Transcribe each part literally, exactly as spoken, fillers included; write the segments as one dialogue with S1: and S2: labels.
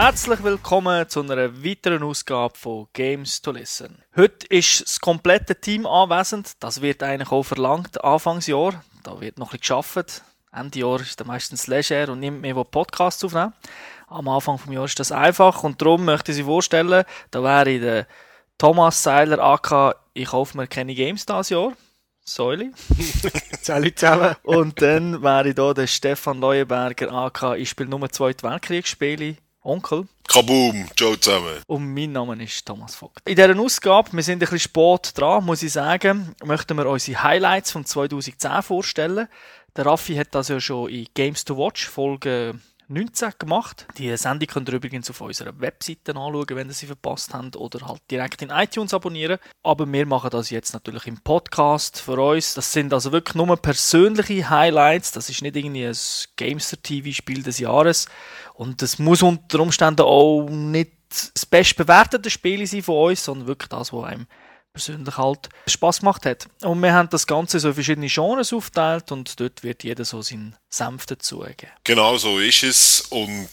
S1: Herzlich willkommen zu einer weiteren Ausgabe von Games to Listen. Heute ist das komplette Team anwesend. Das wird eigentlich auch verlangt, Anfangsjahr. Da wird noch ein bisschen gearbeitet. Ende Jahr ist dann meistens leger und niemand mehr Podcasts aufnehmen. Am Anfang des Jahres ist das einfach und darum möchte ich Sie vorstellen, da wäre der Thomas Seiler, aka ich kaufe mir keine Games dieses Jahr. Säuli.
S2: Salut zusammen.
S1: Und dann wäre da der Stefan Leuenberger, aka ich spiele nur Zweite Weltkriegsspiele. Onkel.
S3: Kaboom, ciao zusammen.
S1: Und mein Name ist Thomas Vogt. In dieser Ausgabe, wir sind ein bisschen spät dran, muss ich sagen, möchten wir unsere Highlights von zwanzig zehn vorstellen. Der Raffi hat das ja schon in Games to Watch Folge neunzehn gemacht. Die Sendung könnt ihr übrigens auf unserer Webseite anschauen, wenn ihr sie verpasst habt, oder halt direkt in iTunes abonnieren. Aber wir machen das jetzt natürlich im Podcast für uns. Das sind also wirklich nur persönliche Highlights. Das ist nicht irgendwie ein Gamester-T V-Spiel des Jahres. Und das muss unter Umständen auch nicht das bestbewertete Spiel sein von uns, sondern wirklich das, was einem persönlich halt Spass gemacht hat. Und wir haben das Ganze so in verschiedene Genres aufgeteilt und dort wird jeder so seinen Senf dazugeben.
S3: Genau so ist es und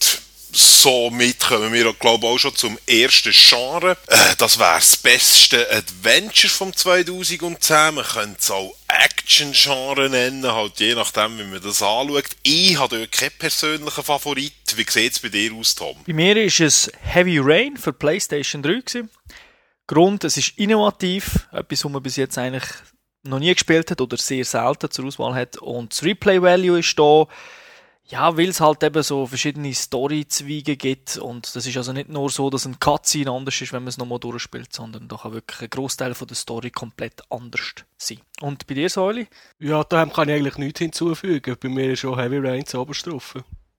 S3: somit kommen wir, glaube ich, auch schon zum ersten Genre. Äh, das wäre das beste Adventure vom zwanzig zehn. Man könnte es auch Action-Genre nennen, halt je nachdem, wie man das anschaut. Ich habe dort keinen persönlichen Favorit. Wie sieht es bei dir aus, Tom?
S1: Bei mir war es Heavy Rain für PlayStation drei gewesen. Grund, es ist innovativ, etwas, was man bis jetzt eigentlich noch nie gespielt hat oder sehr selten zur Auswahl hat. Und das Replay-Value ist da, ja, weil es halt eben so verschiedene Story-Zweige gibt. Und das ist also nicht nur so, dass ein Cutscene anders ist, wenn man es nochmal durchspielt, sondern da kann wirklich ein Grossteil von der Story komplett anders sein. Und bei dir, Säuli?
S2: Ja, da kann ich eigentlich nichts hinzufügen. Bei mir ist schon Heavy Rain zu oberst drauf.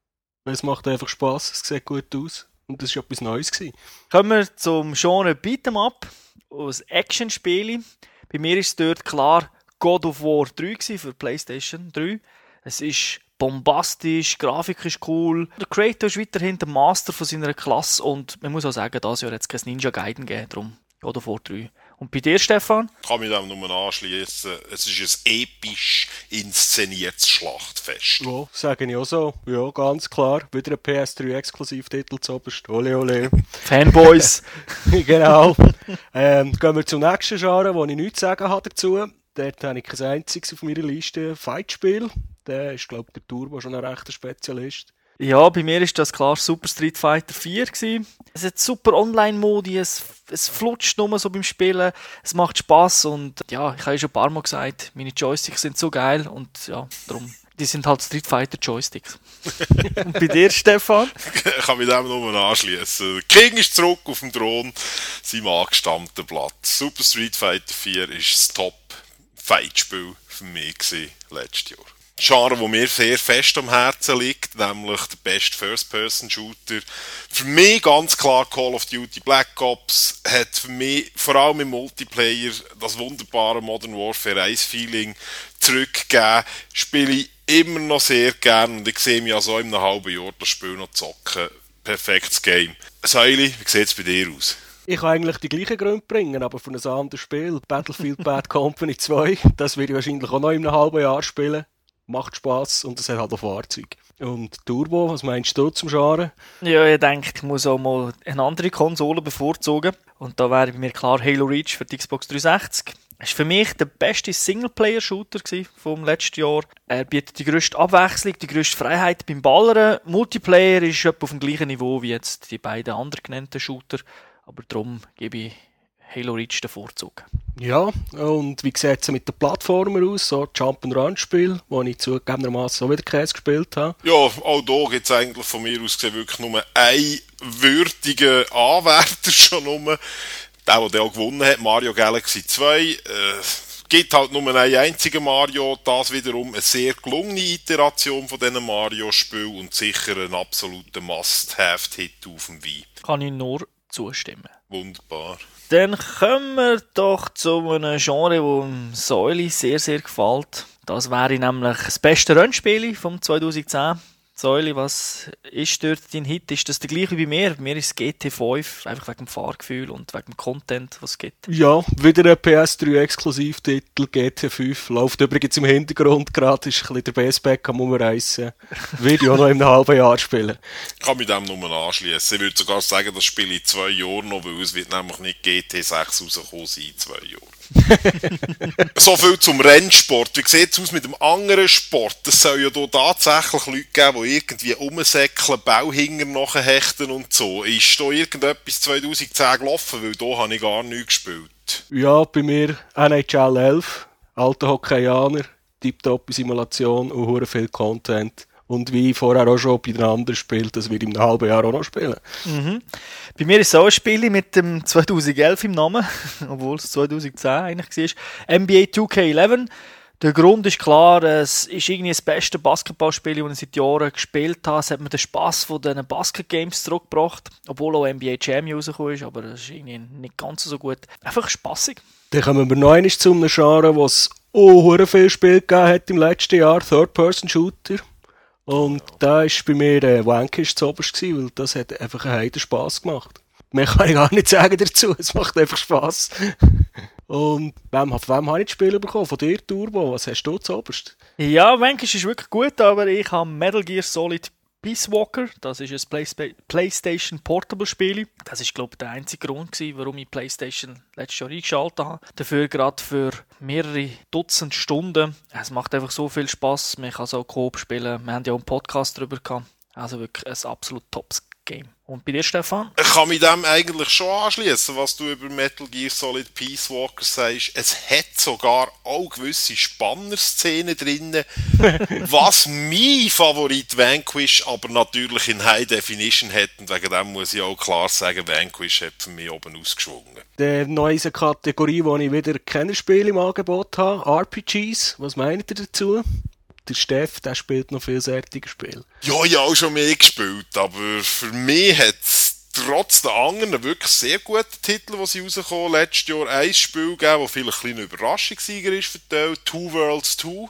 S2: Es macht einfach Spass, es sieht gut aus. Und das war etwas Neues gewesen.
S1: Kommen wir zum Genre Beat'em Up, aus Action-Spiele. Bei mir ist es dort klar God of War drei gewesen für PlayStation drei. Es ist bombastisch, die Grafik ist cool. Der Creator ist weiterhin der Master von seiner Klasse und man muss auch sagen, dieses Jahr hat es kein Ninja Gaiden gegeben, darum God of War drei. Und bei dir, Stefan?
S3: Ich kann mich dem nur anschließen. Es ist ein episch inszeniertes Schlachtfest.
S2: Ja, sage ich auch so. Ja, ganz klar. Wieder ein P S drei Exklusivtitel zu oberst. Ole, ole.
S1: Fanboys.
S2: Genau. ähm, gehen wir zum nächsten Genre, wo ich nichts zu sagen habe dazu. Dort habe ich kein einziges auf meiner Liste. Fight-Spiel. Der ist, glaube ich, der Turbo schon ein rechter Spezialist.
S1: Ja, bei mir ist das klar Super Street Fighter vier gewesen. Es hat super Online-Modi, es, es flutscht nur so beim Spielen, es macht Spass und ja, ich habe ja schon ein paar Mal gesagt, meine Joysticks sind so geil und ja, darum, die sind halt Street Fighter Joysticks. Und bei dir, Stefan?
S3: Ich kann mich dem nur anschließen. King ist zurück auf dem Thron, seinem angestammten Blatt. Super Street Fighter vier ist das Top-Fight-Spiel für mich gewesen, letztes Jahr. Genre, das mir sehr fest am Herzen liegt, nämlich der beste First-Person-Shooter. Für mich ganz klar Call of Duty Black Ops hat für mich vor allem im Multiplayer das wunderbare Modern Warfare eins Feeling zurückgegeben. Spiele ich immer noch sehr gern und ich sehe mich also in einem halben Jahr das Spiel noch zocken. Perfektes Game. Säuli, wie sieht es bei dir aus?
S2: Ich kann eigentlich die gleichen Gründe bringen, aber für ein anderes Spiel. Battlefield Bad Company zwei, das werde ich wahrscheinlich auch noch in einem halben Jahr spielen. Macht Spass und es hat halt auch Fahrzeuge. Und Turbo, was meinst du zum Genre?
S1: Ja, ich denke, ich muss auch mal eine andere Konsole bevorzugen. Und da wäre bei mir klar Halo Reach für die Xbox dreihundertsechzig. Das war für mich der beste Singleplayer-Shooter vom letzten Jahr. Er bietet die grösste Abwechslung, die grösste Freiheit beim Ballern. Multiplayer ist etwa auf dem gleichen Niveau wie jetzt die beiden anderen genannten Shooter. Aber darum gebe ich Halo Reach den Vorzug.
S2: Ja, und wie sieht es mit den Plattformen aus? So Jump-and-Run-Spiel, wo ich zugegebenermaßen auch wieder Käse gespielt habe.
S3: Ja, auch da gibt es eigentlich von mir aus gesehen wirklich nur einen würdigen Anwärter schon nur. Der, der den auch gewonnen hat, Mario Galaxy zwei. Äh, gibt halt nur einen einzigen Mario. Das wiederum eine sehr gelungene Iteration von diesen Mario-Spielen und sicher ein absoluter Must-Have-Hit auf dem Wii.
S1: Kann ich nur zustimmen.
S3: Wunderbar.
S1: Dann kommen wir doch zu einem Genre, das Säuli sehr, sehr gefällt. Das wäre nämlich das beste Rennspiel vom zwanzig zehn. Säuli, was ist dort dein Hit? Ist das der gleiche wie bei mir? Bei mir ist es G T fünf, einfach wegen dem Fahrgefühl und wegen dem Content, was es gibt.
S2: Ja, wieder ein P S drei Exklusivtitel, G T fünf. Läuft übrigens im Hintergrund gerade, ist ein bisschen der Bassback am Umreissen. Würde ich auch noch in einem halben Jahr spielen.
S3: Ich kann mit dem nur anschließen. Ich würde sogar sagen, das spiele ich in zwei Jahren noch, weil es wird nämlich nicht G T sechs rauskommen sein in zwei Jahren. So viel zum Rennsport. Wie sieht es aus mit dem anderen Sport? Es soll ja hier tatsächlich Leute geben, die irgendwie rumsäckeln, Bauhinger nachhechten und so. Ist da irgendetwas zwanzig zehn gelaufen? Weil da habe ich gar nichts gespielt.
S2: Ja, bei mir N H L elf, alter Hockeyaner, tiptop Simulation und hure viel Content. Und wie vorher auch schon bei den anderen spielt, das wird in einem halben Jahr auch noch spielen.
S1: Mhm. Bei mir ist es auch ein Spiel mit dem zwanzig elf im Namen, obwohl es zwanzig zehn eigentlich war. N B A two K eleven. Der Grund ist klar, es ist irgendwie das beste Basketballspiel, das ich seit Jahren gespielt habe. Es hat mir den Spass von diesen Basket-Games zurückgebracht, obwohl auch N B A Jam rausgekommen ist, aber das ist irgendwie nicht ganz so gut. Einfach spassig.
S2: Dann kommen wir noch einmal zu einem Genre, wo es auch hure viel Spiel gegeben hat im letzten Jahr, Third-Person-Shooter. Und da war bei mir äh, Vanquish zu oberst gewesen, weil das hat einfach einen heiden Spass gemacht. Mehr kann ich gar nicht sagen dazu, es macht einfach Spass. Und wem, wem habe ich das Spiel bekommen? Von dir, Turbo? Was hast du zu oberst?
S1: Ja, Vanquish ist wirklich gut, aber ich habe Metal Gear Solid Peace Walker, das ist ein Play- PlayStation Portable Spiel. Das ist, glaube ich, der einzige Grund gewesen, warum ich PlayStation letztes Jahr eingeschaltet habe. Dafür gerade für mehrere Dutzend Stunden. Es macht einfach so viel Spass. Man kann so Coop spielen. Wir haben ja auch einen Podcast darüber gehabt. Also wirklich ein absolut Top-Game. Und bei dir, Stefan?
S3: Ich kann mich dem eigentlich schon anschließen, was du über Metal Gear Solid Peace Walker sagst. Es hat sogar auch gewisse Spanner-Szenen drin. Was mein Favorit Vanquish aber natürlich in High Definition hat. Und wegen dem muss ich auch klar sagen, Vanquish hat für mich oben ausgeschwungen.
S2: Die neue Kategorie, wo ich wieder Kennerspiele im Angebot habe, R P Gs. Was meint ihr dazu? Der Steff, der spielt noch viel solche Spiele.
S3: Ja, ich habe auch schon mehr gespielt, aber für mich hat es trotz der anderen wirklich sehr gute Titel, die sie rausgekommen. Letztes Jahr ein Spiel gegeben, das vielleicht ein bisschen Überraschungssieger ist verteilt. Two Worlds two.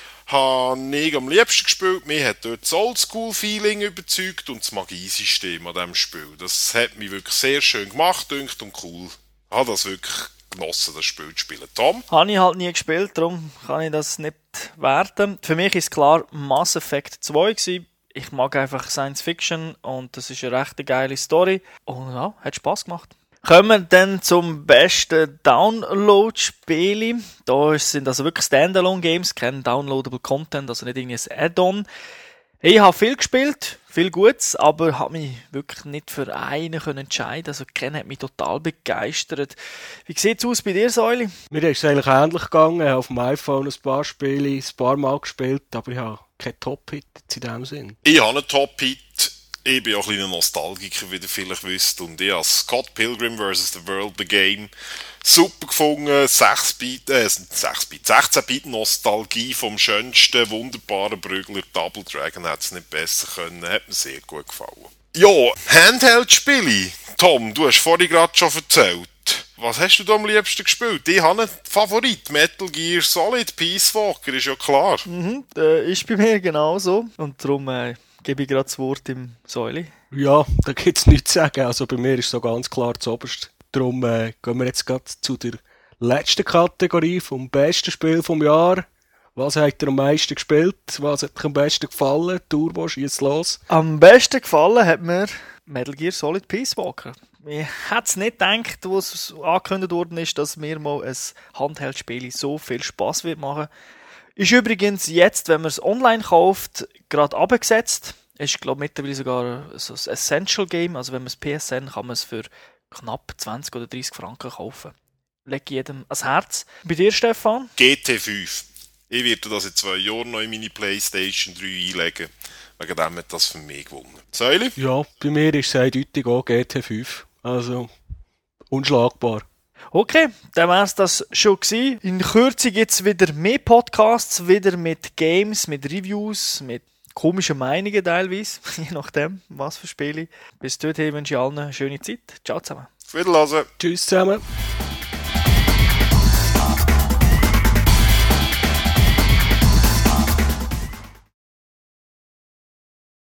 S3: Habe ich am liebsten gespielt. Mir hat dort das Oldschool-Feeling überzeugt und das Magiesystem an diesem Spiel. Das hat mich wirklich sehr schön gemacht, dünkt und cool. Ich habe das wirklich genossen, das Spiel zu spielen. Tom?
S1: Habe ich halt nie gespielt, darum kann ich das nicht werten. Für mich ist klar Mass Effect zwei gewesen. Ich mag einfach Science Fiction und das ist eine recht geile Story. Und ja, hat Spass gemacht. Kommen wir dann zum besten Download-Spiel. Da sind also wirklich Standalone-Games, kein Downloadable Content, also nicht irgendwie ein Add-on. Ich habe viel gespielt, viel Gutes, aber habe mich wirklich nicht für einen können entscheiden. Also Ken hat mich total begeistert. Wie sieht es aus bei dir, Säuli?
S2: Mir ist es eigentlich ähnlich gegangen. Ich habe auf dem iPhone ein paar Spiele, ein paar Mal gespielt, aber ich habe keinen Top-Hit in diesem Sinn.
S3: Ich habe einen Top-Hit. Ich bin auch ein kleiner Nostalgiker, wie ihr vielleicht wisst. Und ich habe Scott Pilgrim versus. The World, The Game super gefunden. sechs Bit, äh, sechs Bit, sechzehn Bit Nostalgie vom schönsten, wunderbaren Prügler. Double Dragon hätte es nicht besser können. Hat mir sehr gut gefallen. Ja, Handheld-Spiele. Tom, du hast vorhin gerade schon erzählt. Was hast du da am liebsten gespielt? Ich habe einen Favorit. Metal Gear Solid Peace Walker, ist ja klar.
S1: Mhm, äh, ist bei mir genauso. Und darum äh, gebe ich gerade das Wort im Säuli.
S2: Ja, da gibt es nichts zu sagen. Also bei mir ist so ganz klar das Oberste. Darum äh, gehen wir jetzt gerade zu der letzten Kategorie vom besten Spiel vom Jahr. Was hat dir am meisten gespielt? Was hat dir am besten gefallen? Turbo, schieß los.
S1: Am besten gefallen hat mir Metal Gear Solid Peace Walker. Ich hätte es nicht gedacht, wo es angekündigt worden ist, dass mir mal ein Handheld-Spiel so viel Spass wird machen. Ist übrigens jetzt, wenn man es online kauft, gerade abgesetzt. Ist, glaube ich, mittlerweile sogar so ein Essential-Game. Also wenn man es P S N kann man es für knapp zwanzig oder dreißig Franken kaufen. Lege jedem ans Herz. Bei dir, Stefan?
S3: G T fünf. Ich werde das in zwei Jahren noch in meine PlayStation drei einlegen. Wegen dem hat das für mich gewonnen. Säuli?
S2: Ja, bei mir ist es eindeutig auch G T fünf. Also, unschlagbar.
S1: Okay, dann war es das schon gewesen. In Kürze gibt es wieder mehr Podcasts, wieder mit Games, mit Reviews, mit komischen Meinungen teilweise, je nachdem, was für Spiele. Bis dorthin wünsche ich allen eine schöne Zeit. Ciao zusammen.
S3: Auf Wiedersehen.
S2: Tschüss zusammen.